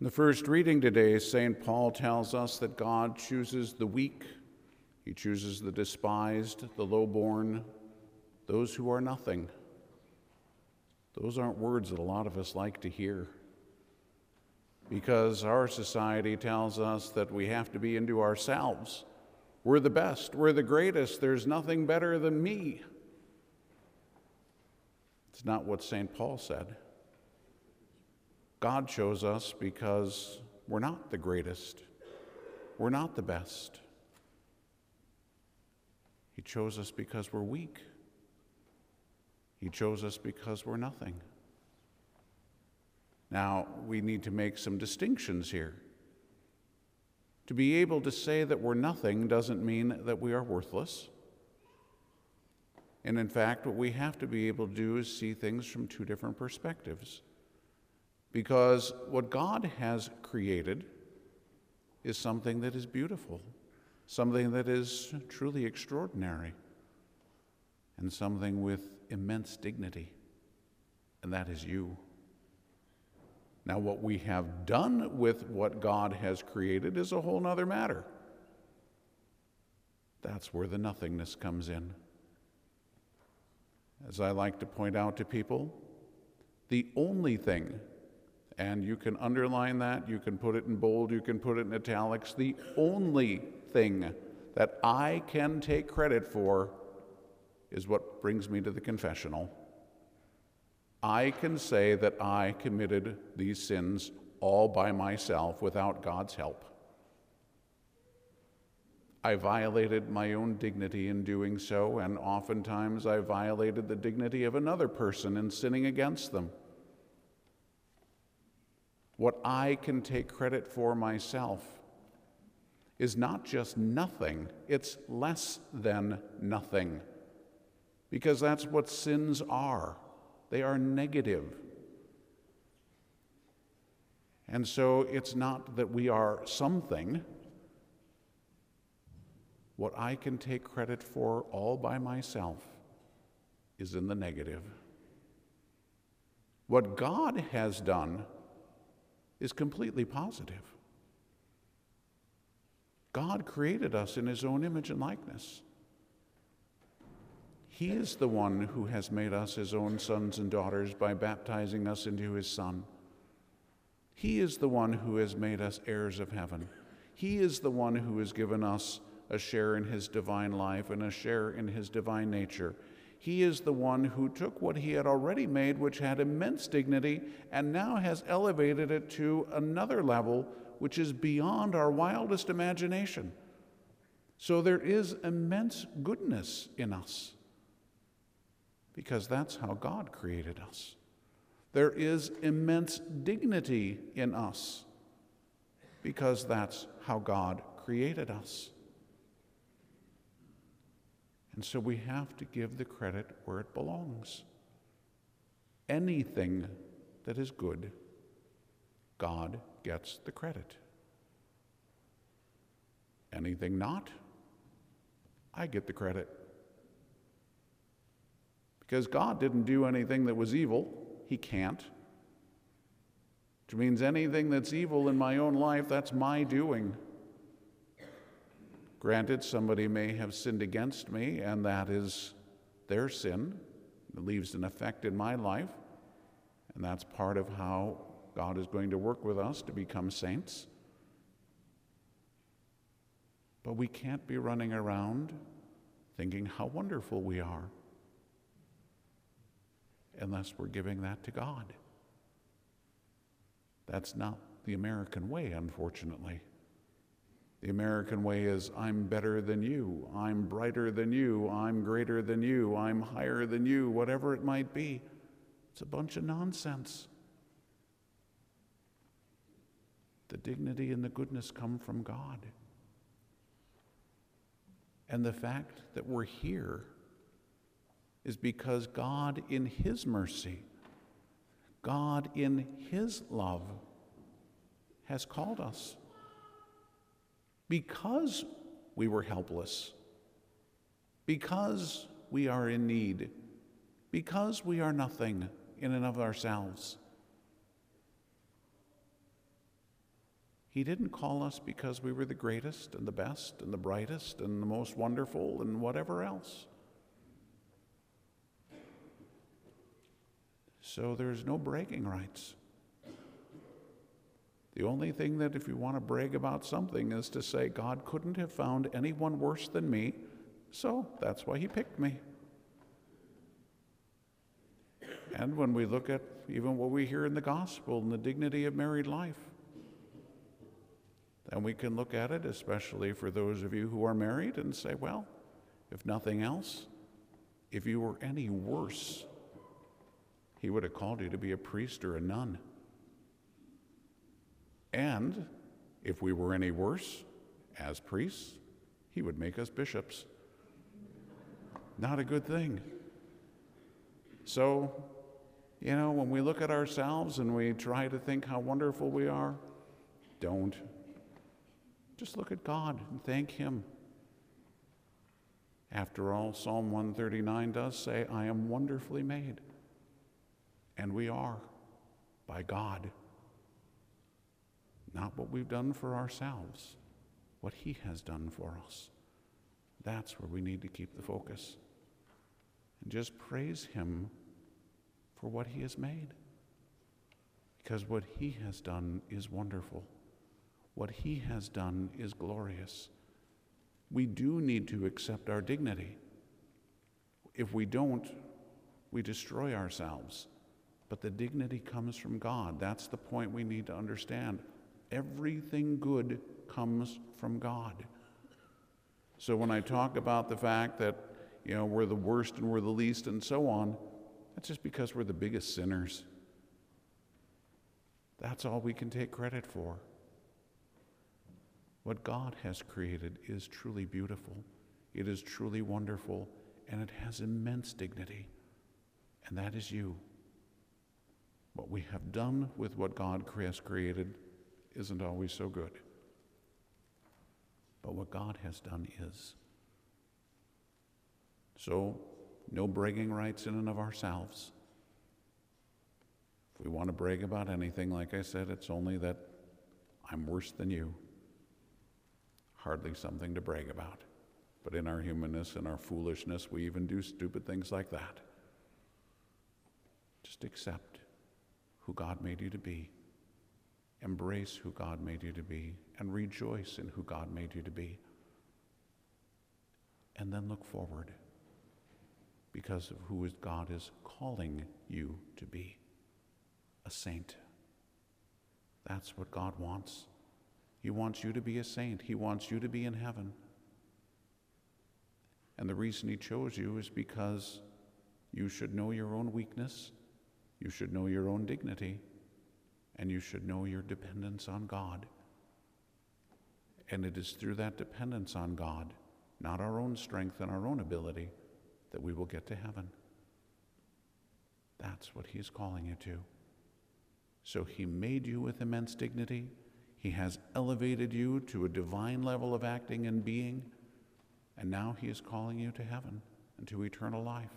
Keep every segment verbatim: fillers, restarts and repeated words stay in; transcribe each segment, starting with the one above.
In the first reading today, Saint Paul tells us that God chooses the weak, he chooses the despised, the lowborn, those who are nothing. Those aren't words that a lot of us like to hear, because our society tells us that we have to be into ourselves. We're the best, we're the greatest, there's nothing better than me. It's not what Saint Paul said. God chose us because we're not the greatest. We're not the best. He chose us because we're weak. He chose us because we're nothing. Now, we need to make some distinctions here. To be able to say that we're nothing doesn't mean that we are worthless. And in fact, what we have to be able to do is see things from two different perspectives. Because what God has created is something that is beautiful, something that is truly extraordinary, and something with immense dignity, and that is you. Now, what we have done with what God has created is a whole nother matter. That's where the nothingness comes in. As I like to point out to people, the only thing, and you can underline that, you can put it in bold, you can put it in italics, the only thing that I can take credit for is what brings me to the confessional. I can say that I committed these sins all by myself without God's help. I violated my own dignity in doing so, and oftentimes I violated the dignity of another person in sinning against them. What I can take credit for myself is not just nothing, it's less than nothing. Because that's what sins are. They are negative. And so it's not that we are something. What I can take credit for all by myself is in the negative. What God has done is completely positive. God created us in his own image and likeness. He is the one who has made us his own sons and daughters by baptizing us into his Son. He is the one who has made us heirs of heaven. He is the one who has given us a share in his divine life and a share in his divine nature. He is the one who took what he had already made, which had immense dignity, and now has elevated it to another level, which is beyond our wildest imagination. So there is immense goodness in us, because that's how God created us. There is immense dignity in us, because that's how God created us. And so we have to give the credit where it belongs. Anything that is good, God gets the credit. Anything not, I get the credit. Because God didn't do anything that was evil. He can't. Which means anything that's evil in my own life, that's my doing. Granted, somebody may have sinned against me, and that is their sin. It leaves an effect in my life, and that's part of how God is going to work with us to become saints. But we can't be running around thinking how wonderful we are unless we're giving that to God. That's not the American way, unfortunately. The American way is, I'm better than you, I'm brighter than you, I'm greater than you, I'm higher than you, whatever it might be. It's a bunch of nonsense. The dignity and the goodness come from God. And the fact that we're here is because God in his mercy, God in his love has called us. Because we were helpless, because we are in need, because we are nothing in and of ourselves. He didn't call us because we were the greatest and the best and the brightest and the most wonderful and whatever else. So there's no bragging rights. The only thing that if you want to brag about something is to say, God couldn't have found anyone worse than me, so that's why he picked me. And when we look at even what we hear in the gospel and the dignity of married life, then we can look at it, especially for those of you who are married, and say, well, if nothing else, if you were any worse, he would have called you to be a priest or a nun. And if we were any worse, as priests, he would make us bishops. Not a good thing. So, you know, when we look at ourselves and we try to think how wonderful we are, don't. Just look at God and thank him. After all, Psalm one thirty-nine does say, I am wonderfully made. And we are, by God. Not what we've done for ourselves, what he has done for us. That's where we need to keep the focus. And just praise him for what he has made. Because what he has done is wonderful. What he has done is glorious. We do need to accept our dignity. If we don't, we destroy ourselves. But the dignity comes from God. That's the point we need to understand. Everything good comes from God. So when I talk about the fact that, you know, we're the worst and we're the least and so on, that's just because we're the biggest sinners. That's all we can take credit for. What God has created is truly beautiful. It is truly wonderful, and it has immense dignity. And that is you. What we have done with what God has created isn't always so good. But what God has done is. So, no bragging rights in and of ourselves. If we want to brag about anything, like I said, it's only that I'm worse than you. Hardly something to brag about. But in our humanness and our foolishness, we even do stupid things like that. Just accept who God made you to be. Embrace who God made you to be, and rejoice in who God made you to be. And then look forward, because of who is God is calling you to be, a saint. That's what God wants. He wants you to be a saint. He wants you to be in heaven. And the reason he chose you is because you should know your own weakness, you should know your own dignity, and you should know your dependence on God. And it is through that dependence on God, not our own strength and our own ability, that we will get to heaven. That's what he's calling you to. So he made you with immense dignity. He has elevated you to a divine level of acting and being, and now he is calling you to heaven and to eternal life.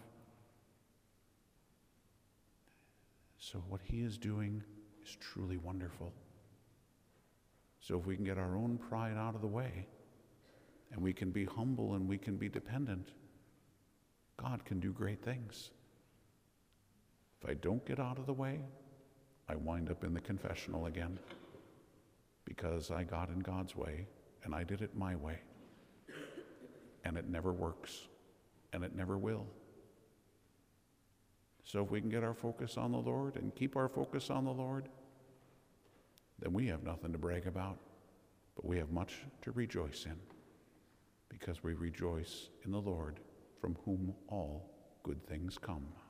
So what he is doing is truly wonderful. So if we can get our own pride out of the way, and we can be humble and we can be dependent, God can do great things. If I don't get out of the way, I wind up in the confessional again, because I got in God's way and I did it my way. And it never works, and it never will. So if we can get our focus on the Lord and keep our focus on the Lord, then we have nothing to brag about, but we have much to rejoice in, because we rejoice in the Lord, from whom all good things come.